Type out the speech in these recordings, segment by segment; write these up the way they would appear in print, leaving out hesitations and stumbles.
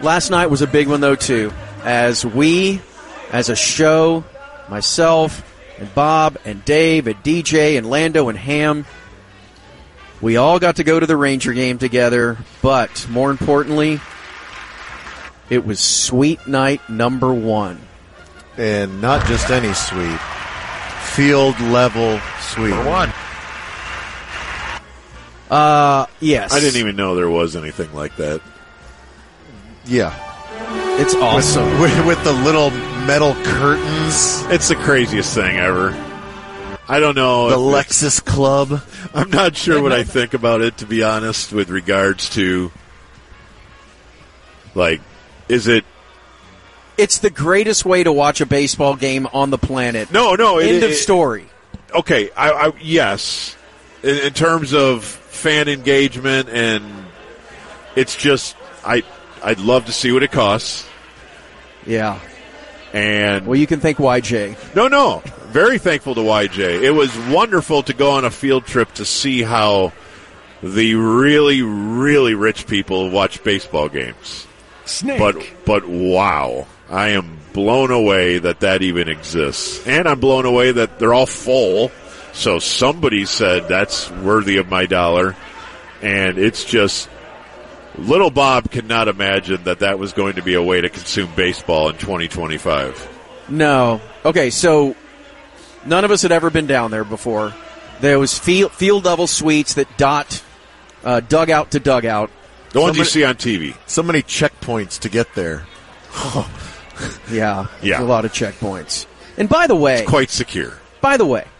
Last night was a big one, though, too. As we, as a show, myself and Bob and Dave and DJ and Lando and Ham, we all got to go to the Ranger game together, but more importantly, it was Suite Night number 1. And not just any suite. Field level suite. Number 1. Yes. I didn't even know there was anything like that. Yeah. It's awesome. With the little metal curtains. It's the craziest thing ever. I don't know. The Lexus Club. I'm not sure what I think about it, to be honest, with regards to, like, is it... It's the greatest way to watch a baseball game on the planet. No. End of story. Okay, yes. In terms of fan engagement, and it's just, I'd love to see what it costs. Yeah. And well, you can thank YJ. No. Very thankful to YJ. It was wonderful to go on a field trip to see how the really, really rich people watch baseball games. Snake. But wow. I am blown away that even exists. And I'm blown away that they're all full. So somebody said that's worthy of my dollar. And it's just, little Bob cannot imagine that was going to be a way to consume baseball in 2025. No. Okay, so none of us had ever been down there before. There was field level suites that dot dugout to dugout. The ones you see on TV. So many checkpoints to get there. Yeah. There's a lot of checkpoints. And by the way... It's quite secure. By the way,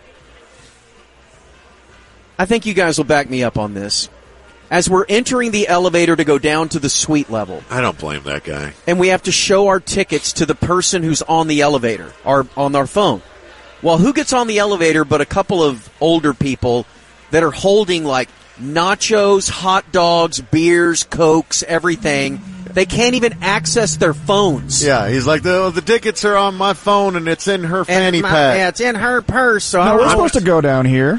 I think you guys will back me up on this. As we're entering the elevator to go down to the suite level... I don't blame that guy. And we have to show our tickets to the person who's on the elevator, or on our phone. Well, who gets on the elevator but a couple of older people that are holding, like, nachos, hot dogs, beers, Cokes, everything. They can't even access their phones. Yeah, he's like, the tickets are on my phone and it's in her fanny pack. Yeah, it's in her purse. So no, we're supposed to go down here.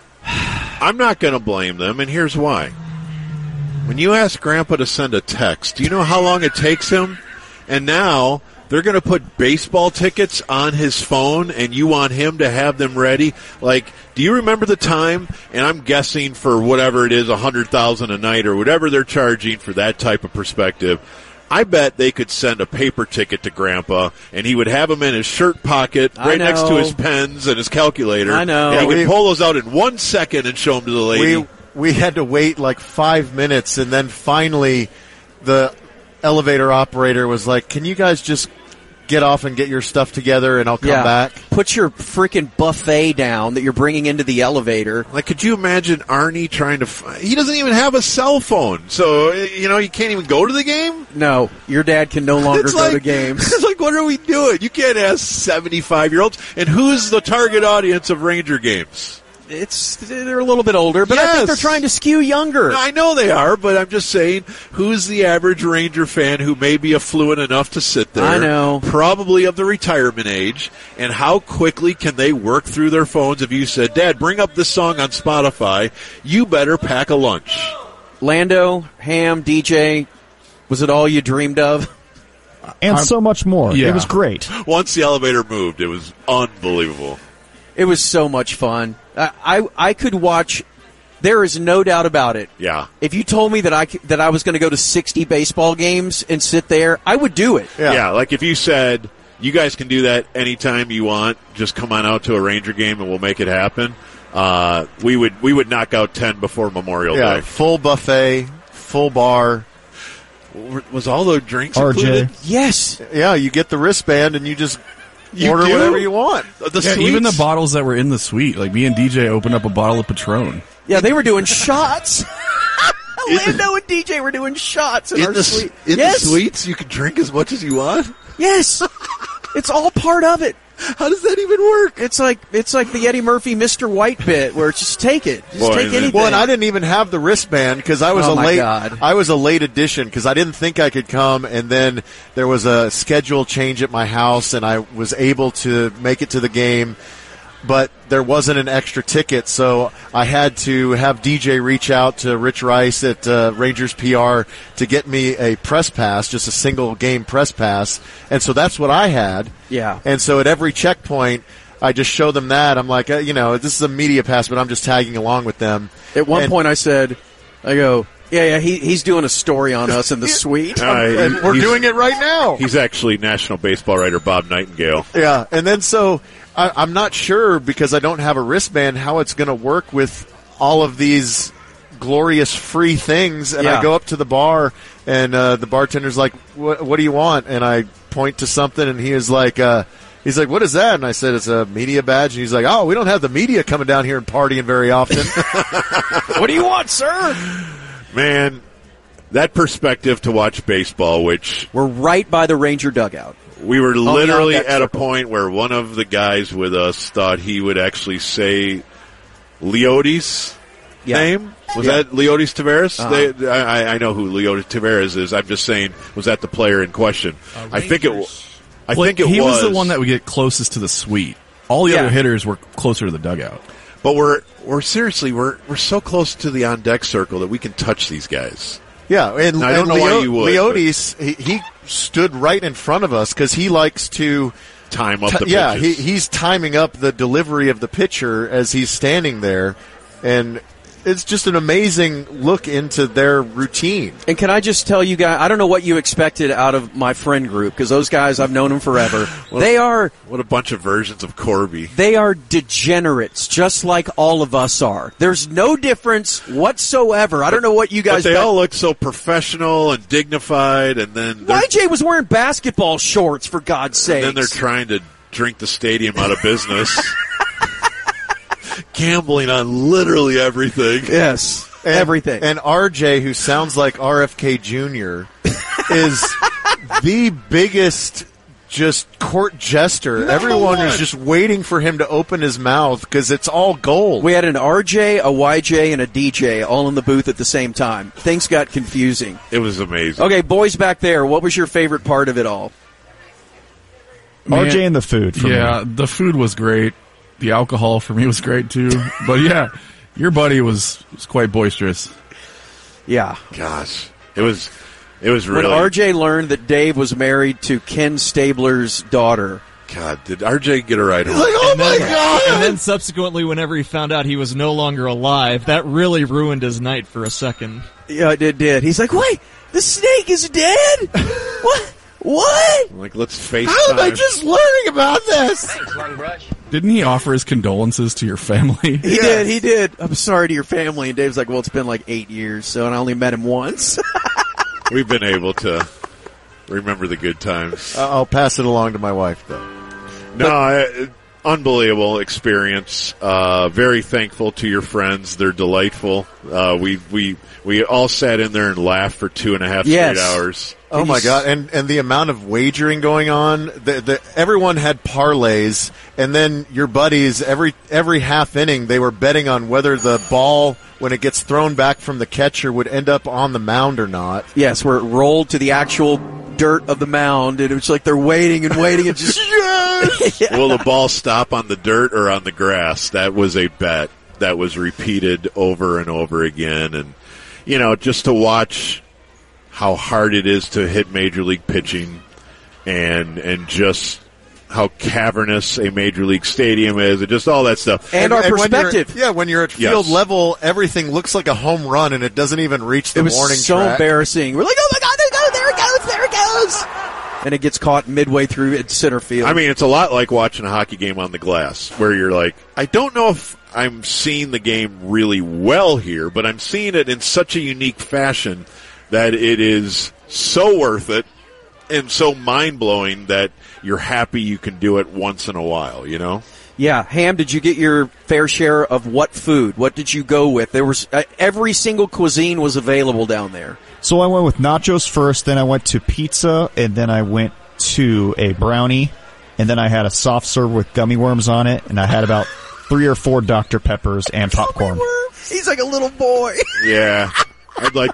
I'm not going to blame them, and here's why. When you ask Grandpa to send a text, do you know how long it takes him? And now they're going to put baseball tickets on his phone, and you want him to have them ready? Like, do you remember the time? And I'm guessing for whatever it is, $100,000 a night or whatever they're charging for that type of perspective. I bet they could send a paper ticket to Grandpa, and he would have them in his shirt pocket right next to his pens and his calculator. I know. And he could pull those out in 1 second and show them to the lady. We had to wait like 5 minutes, and then finally the elevator operator was like, can you guys just get off and get your stuff together, and I'll come back? Put your freaking buffet down that you're bringing into the elevator. Like, could you imagine Arnie trying to... he doesn't even have a cell phone, so, you can't even go to the game? No, your dad can no longer go to games. It's like, what are we doing? You can't ask 75-year-olds. And who's the target audience of Ranger games? They're a little bit older, but I think they're trying to skew younger. I know they are, but I'm just saying, who's the average Ranger fan who may be affluent enough to sit there? I know. Probably of the retirement age, and how quickly can they work through their phones if you said, Dad, bring up this song on Spotify, you better pack a lunch. Lando, Ham, DJ, was it all you dreamed of? And so much more. Yeah. It was great. Once the elevator moved, it was unbelievable. It was so much fun. I could watch. There is no doubt about it. Yeah. If you told me that I was going to go to 60 baseball games and sit there, I would do it. Yeah, like if you said, you guys can do that anytime you want, just come on out to a Ranger game and we'll make it happen, we would knock out 10 before Memorial Day. Full buffet, full bar. Was all the drinks RJ. included? Yes. Yeah, you get the wristband and you just order whatever you want. Even the bottles that were in the suite. Like, me and DJ opened up a bottle of Patron. Yeah, they were doing shots. Lando and DJ were doing shots in our suite. The suites, you can drink as much as you want? Yes. It's all part of it. How does that even work? It's like the Eddie Murphy Mr. White bit where it's just take it. Just take anything. Well, and I didn't even have the wristband because I was I was a late addition because I didn't think I could come, and then there was a schedule change at my house, and I was able to make it to the game. but there wasn't an extra ticket, so I had to have DJ reach out to Rich Rice at Rangers PR to get me a press pass, just a single game press pass, and so that's what I had. Yeah. And so at every checkpoint, I just show them that. I'm like, this is a media pass, but I'm just tagging along with them. At one point I go, yeah, he's doing a story on us in the suite. And we're doing it right now. He's actually national baseball writer Bob Nightingale. Yeah, and then so I'm not sure, because I don't have a wristband, how it's going to work with all of these glorious free things. And I go up to the bar, and the bartender's like, what do you want? And I point to something, and he is like, what is that? And I said, it's a media badge. And he's like, oh, we don't have the media coming down here and partying very often. What do you want, sir? Man, that perspective to watch baseball, which... We're right by the Ranger dugout. We were literally at circle. a point where one of the guys with us thought he would actually say Leotis' name. Was that Leotis Taveras? Uh-huh. I know who Leotis Taveras is. I'm just saying, was that the player in question? I think it was. He was the one that would get closest to the suite. All the other hitters were closer to the dugout. But we're seriously so close to the on deck circle that we can touch these guys. Yeah, and now, I don't know why you would. Leotis, he stood right in front of us because he likes to time up the pitches. Yeah, he's timing up the delivery of the pitcher as he's standing there, and it's just an amazing look into their routine. And can I just tell you guys, I don't know what you expected out of my friend group, because those guys, I've known them forever. What a bunch of versions of Corby. They are degenerates, just like all of us are. There's no difference whatsoever. I don't know what you guys... But they all look so professional and dignified, and then... YJ was wearing basketball shorts, for God's sake. And then they're trying to drink the stadium out of business. Gambling on literally everything. Yes, everything. And RJ, who sounds like RFK Jr., is the biggest just court jester. Everyone is just waiting for him to open his mouth because it's all gold. We had an RJ, a YJ, and a DJ all in the booth at the same time. Things got confusing. It was amazing. Okay, boys back there, what was your favorite part of it all? RJ and the food. For me. The food was great. The alcohol for me was great too. But yeah, your buddy was quite boisterous. Yeah. Gosh. It was really... When RJ learned that Dave was married to Ken Stabler's daughter. God, did RJ get a ride home? Like, oh my God! And then subsequently, whenever he found out he was no longer alive, that really ruined his night for a second. Yeah, it did. He's like, wait, the snake is dead? What? Like, let's face How am I just learning about this? Thanks, Long Brush. Didn't he offer his condolences to your family? He did. I'm sorry to your family. And Dave's like, well, it's been like 8 years, and I only met him once. We've been able to remember the good times. I'll pass it along to my wife, though. No, unbelievable experience. Very thankful to your friends. They're delightful. We all sat in there and laughed for 2.5 straight hours. Oh my God! And the amount of wagering going on. Everyone had parlays, and then your buddies every half inning they were betting on whether the ball, when it gets thrown back from the catcher, would end up on the mound or not. Yes, where it rolled to the actual dirt of the mound, and it was like they're waiting and waiting and just yes! Will the ball stop on the dirt or on the grass? That was a bet that was repeated over and over again, and just to watch how hard it is to hit major league pitching and just how cavernous a major league stadium is and just all that stuff. And our perspective. When you're at field level, everything looks like a home run and it doesn't even reach the warning track. It was so embarrassing. We're like, oh my God, there it goes. And it gets caught midway through at center field. I mean, it's a lot like watching a hockey game on the glass where you're like, I don't know if I'm seeing the game really well here, but I'm seeing it in such a unique fashion that it is so worth it and so mind-blowing that you're happy you can do it once in a while, Yeah. Ham, did you get your fair share of what food? What did you go with? There was every single cuisine was available down there. So I went with nachos first, then I went to pizza, and then I went to a brownie, and then I had a soft serve with gummy worms on it, and I had about 3 or 4 Dr. Peppers and popcorn. He's like a little boy. Yeah. I'd like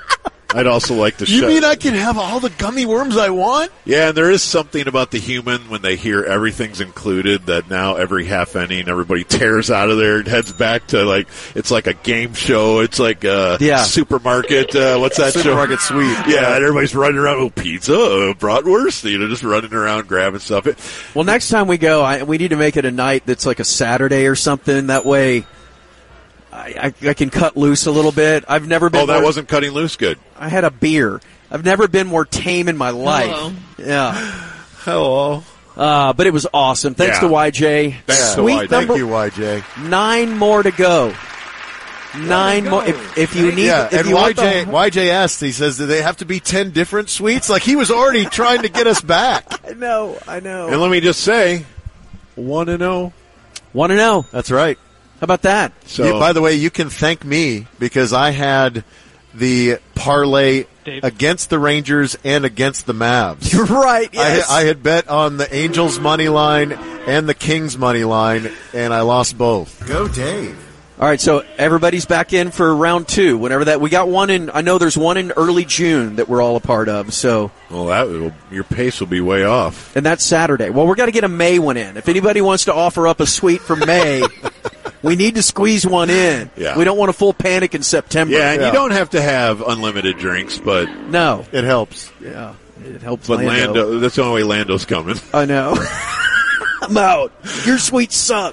I'd also like to You mean I can have all the gummy worms I want? Yeah, and there is something about the human when they hear everything's included that now every half inning everybody tears out of there and heads back to it's like a game show. It's like a supermarket. What's that Supermarket show? Sweep. Yeah, and everybody's running around. Pizza, bratwurst. Just running around grabbing stuff. Well, next time we go, we need to make it a night that's like a Saturday or something. That way, I can cut loose a little bit. I've never been. Oh, that wasn't cutting loose good. I had a beer. I've never been more tame in my life. Hello. Yeah. Hello. But it was awesome. Thanks to YJ. Thanks to Sweet YJ. Thank you, YJ. 9 more to go. 9 more. If you need, Yeah, if and you want YJ asked, he says, do they have to be 10 different sweets? Like, he was already trying to get us back. I know. And let me just say, 1-0. 1-0. That's right. How about that? So, By the way, you can thank me because I had the parlay against the Rangers and against the Mavs. You're right. Yes. I had bet on the Angels money line and the Kings money line, and I lost both. Go Dave. All right, so everybody's back in for round 2. Whenever that, we got one in. I know there's one in early June that we're all a part of. So, your pace will be way off. and that's Saturday. Well, we're going to get a May one in. If anybody wants to offer up a suite for May, we need to squeeze one in. Yeah. We don't want a full panic in September. Yeah, and Yeah. you don't have to have unlimited drinks, but No. It helps. Yeah. It helps but Lando. Lando, that's the only way Lando's coming. I know. I'm out. Your suite sucks.